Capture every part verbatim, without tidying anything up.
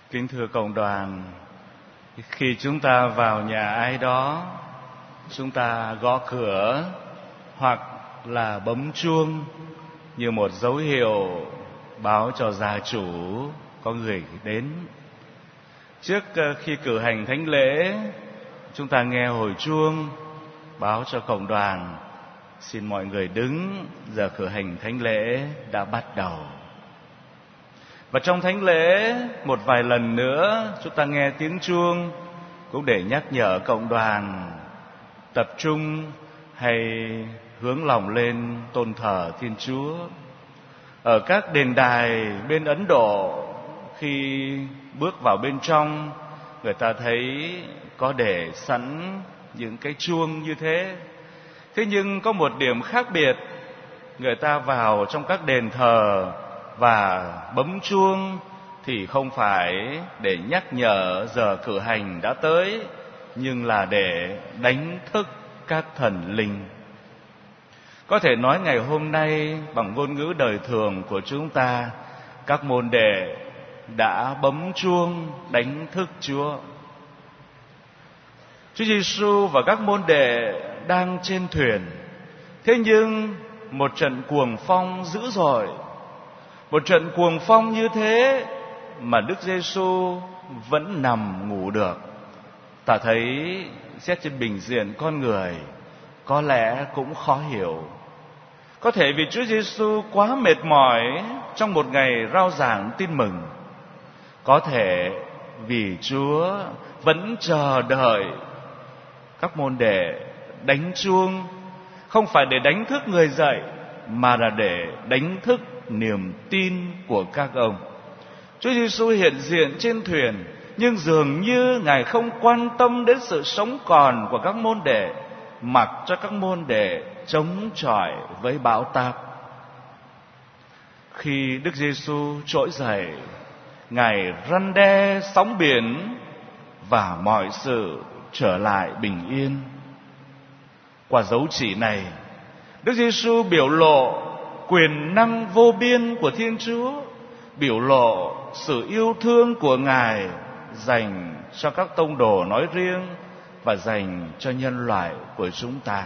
Kính thưa cộng đoàn, khi chúng ta vào nhà ai đó, chúng ta gõ cửa hoặc là bấm chuông như một dấu hiệu báo cho gia chủ có người đến. Trước khi cử hành thánh lễ, chúng ta nghe hồi chuông báo cho cộng đoàn xin mọi người đứng, giờ cử hành thánh lễ đã bắt đầu. Và trong thánh lễ, một vài lần nữa chúng ta nghe tiếng chuông cũng để nhắc nhở cộng đoàn tập trung hay hướng lòng lên tôn thờ Thiên Chúa. Ở các đền đài bên Ấn Độ, khi bước vào bên trong, người ta thấy có để sẵn những cái chuông như thế. Thế nhưng có một điểm khác biệt, người ta vào trong các đền thờ và bấm chuông thì không phải để nhắc nhở giờ cử hành đã tới, nhưng là để đánh thức các thần linh. Có thể nói ngày hôm nay bằng ngôn ngữ đời thường của chúng ta, các môn đệ đã bấm chuông đánh thức Chúa. Chúa Giêsu và các môn đệ đang trên thuyền. Thế nhưng một trận cuồng phong dữ dội, một trận cuồng phong như thế mà Đức Giêsu vẫn nằm ngủ được. Ta thấy xét trên bình diện con người có lẽ cũng khó hiểu. Có thể vì Chúa Giêsu quá mệt mỏi trong một ngày rao giảng tin mừng. Có thể vì Chúa vẫn chờ đợi các môn đệ đánh chuông, không phải để đánh thức người dậy, mà là để đánh thức niềm tin của các ông. Chúa Giêsu hiện diện trên thuyền, nhưng dường như Ngài không quan tâm đến sự sống còn của các môn đệ, mặc cho các môn đệ chống chọi với bão táp. Khi Đức Giêsu trỗi dậy, Ngài răn đe sóng biển và mọi sự trở lại bình yên. Qua dấu chỉ này, Đức Giêsu biểu lộ quyền năng vô biên của Thiên Chúa, biểu lộ sự yêu thương của Ngài dành cho các tông đồ nói riêng và dành cho nhân loại của chúng ta.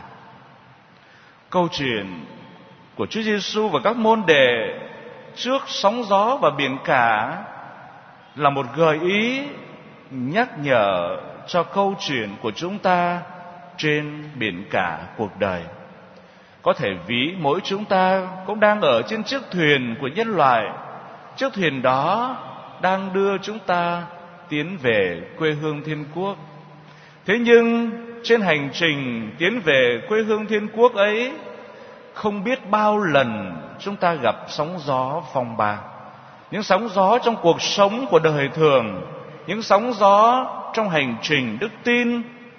Câu chuyện của Chúa Giêsu và các môn đệ trước sóng gió và biển cả là một gợi ý nhắc nhở cho câu chuyện của chúng ta trên biển cả cuộc đời. Có thể ví mỗi chúng ta cũng đang ở trên chiếc thuyền của nhân loại. Chiếc thuyền đó đang đưa chúng ta tiến về quê hương Thiên Quốc. Thế nhưng trên hành trình tiến về quê hương Thiên Quốc ấy, không biết bao lần chúng ta gặp sóng gió phong ba. Những sóng gió trong cuộc sống của đời thường, những sóng gió trong hành trình đức tin.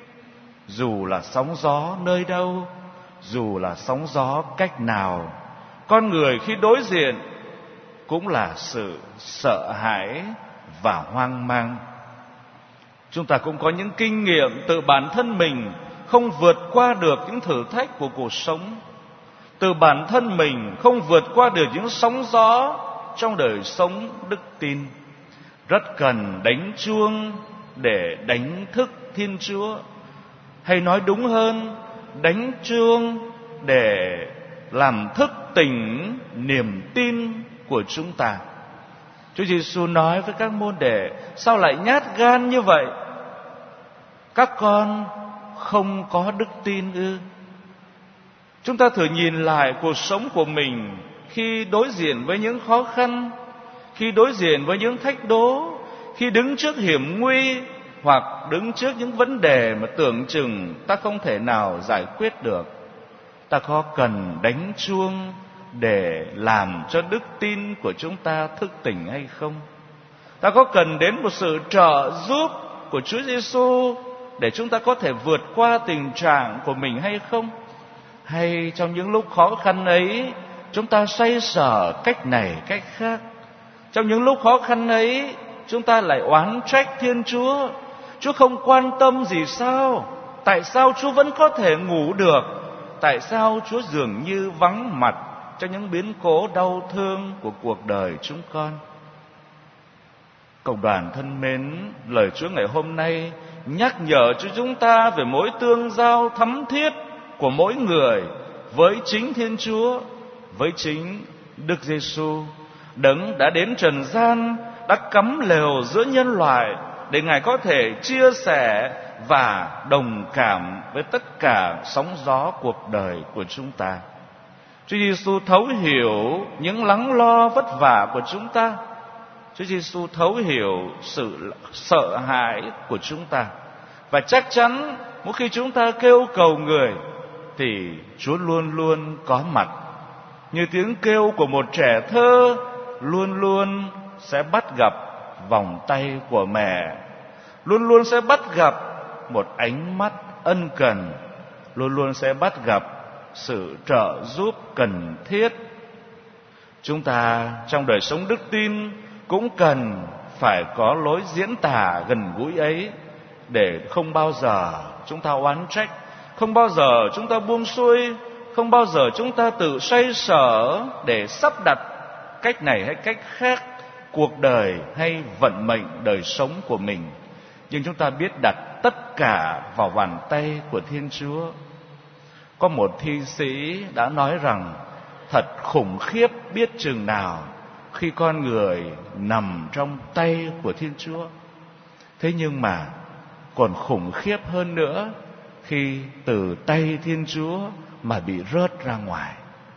Dù là sóng gió nơi đâu, dù là sóng gió cách nào, con người khi đối diện cũng là sự sợ hãi và hoang mang. Chúng ta cũng có những kinh nghiệm từ bản thân mình không vượt qua được những thử thách của cuộc sống, từ bản thân mình không vượt qua được những sóng gió trong đời sống đức tin. Rất cần đánh chuông để đánh thức Thiên Chúa, hay nói đúng hơn, đánh chuông để làm thức tỉnh niềm tin của chúng ta. Chúa Giêsu nói với các môn đệ: sao lại nhát gan như vậy? Các con không có đức tin ư? Chúng ta thử nhìn lại cuộc sống của mình khi đối diện với những khó khăn, khi đối diện với những thách đố, khi đứng trước hiểm nguy, hoặc đứng trước những vấn đề mà tưởng chừng ta không thể nào giải quyết được. Ta có cần đánh chuông để làm cho đức tin của chúng ta thức tỉnh hay không? Ta có cần đến một sự trợ giúp của Chúa Giêsu để chúng ta có thể vượt qua tình trạng của mình hay không? Hay trong những lúc khó khăn ấy, chúng ta xoay sở cách này cách khác? Trong những lúc khó khăn ấy, chúng ta lại oán trách Thiên Chúa: Chúa không quan tâm gì sao? Tại sao Chúa vẫn có thể ngủ được? Tại sao Chúa dường như vắng mặt cho những biến cố đau thương của cuộc đời chúng con? Cộng đoàn thân mến, lời Chúa ngày hôm nay nhắc nhở cho chúng ta về mối tương giao thắm thiết của mỗi người với chính Thiên Chúa, với chính Đức Giêsu, Đấng đã đến trần gian, đã cắm lều giữa nhân loại để Ngài có thể chia sẻ và đồng cảm với tất cả sóng gió cuộc đời của chúng ta. Chúa Giêsu thấu hiểu những lắng lo vất vả của chúng ta. Chúa Giêsu thấu hiểu sự sợ hãi của chúng ta. Và chắc chắn mỗi khi chúng ta kêu cầu Người thì Chúa luôn luôn có mặt. Như tiếng kêu của một trẻ thơ luôn luôn sẽ bắt gặp vòng tay của mẹ, luôn luôn sẽ bắt gặp một ánh mắt ân cần, luôn luôn sẽ bắt gặp sự trợ giúp cần thiết. Chúng ta trong đời sống đức tin cũng cần phải có lối diễn tả gần gũi ấy, để không bao giờ chúng ta oán trách, không bao giờ chúng ta buông xuôi, không bao giờ chúng ta tự xoay sở để sắp đặt cách này hay cách khác cuộc đời hay vận mệnh đời sống của mình. Nhưng chúng ta biết đặt tất cả vào bàn tay của Thiên Chúa. Có một thi sĩ đã nói rằng thật khủng khiếp biết chừng nào khi con người nằm trong tay của Thiên Chúa. Thế nhưng mà còn khủng khiếp hơn nữa khi từ tay Thiên Chúa mà bị rớt ra ngoài.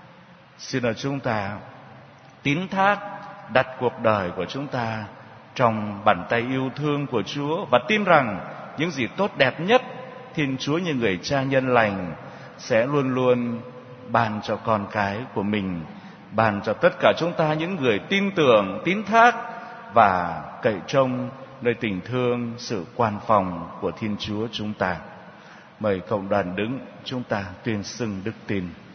Xin là chúng ta tín thác đặt cuộc đời của chúng ta trong bàn tay yêu thương của Chúa, và tin rằng những gì tốt đẹp nhất Thiên Chúa như người cha nhân lành sẽ luôn luôn ban cho con cái của mình, ban cho tất cả chúng ta những người tin tưởng, tín thác và cậy trông nơi tình thương, sự quan phòng của Thiên Chúa chúng ta. Mời cộng đoàn đứng, chúng ta tuyên xưng đức tin.